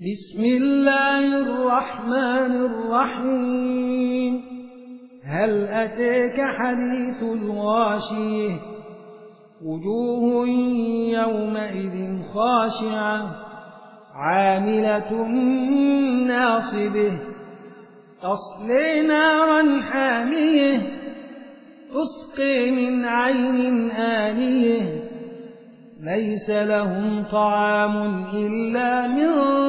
بسم الله الرحمن الرحيم. هل أتاك حديث الغاشية؟ وجوه يومئذ خاشعة عاملة ناصبة تصلي نارا حامية تسقي من عين آنية ليس لهم طعام إلا من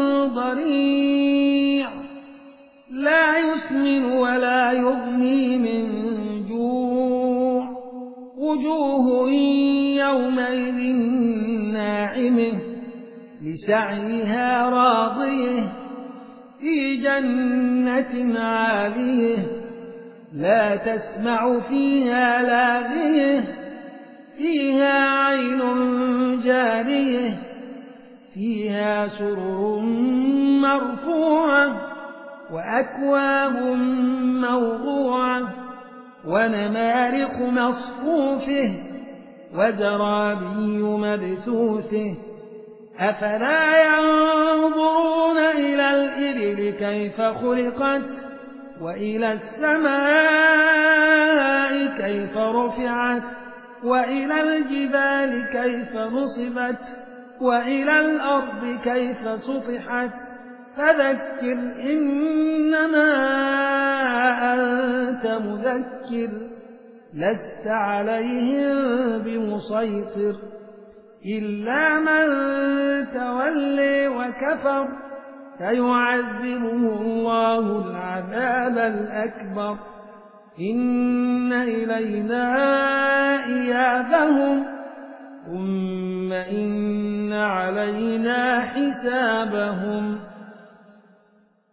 ضريع لا يسمن ولا يغني من جوع وجوه يومئذ ناعمة لسعيها راضية في جنة عالية لا تسمع فيها لاغية فيها عين جارية فيها سرر مرفوعة وأكواب موضوعة ونمارق مصفوفة وزرابي مبثوثة أفلا ينظرون إلى الإبل كيف خلقت وإلى السماء كيف رفعت وإلى الجبال كيف نصبت وإلى الأرض كيف سطحت فذكر إنما أنت مذكر لست عليهم بمسيطر إلا من تولي وكفر فيعذبه الله العذاب الأكبر إن إلينا إيابهم ثم إن علينا حسابهم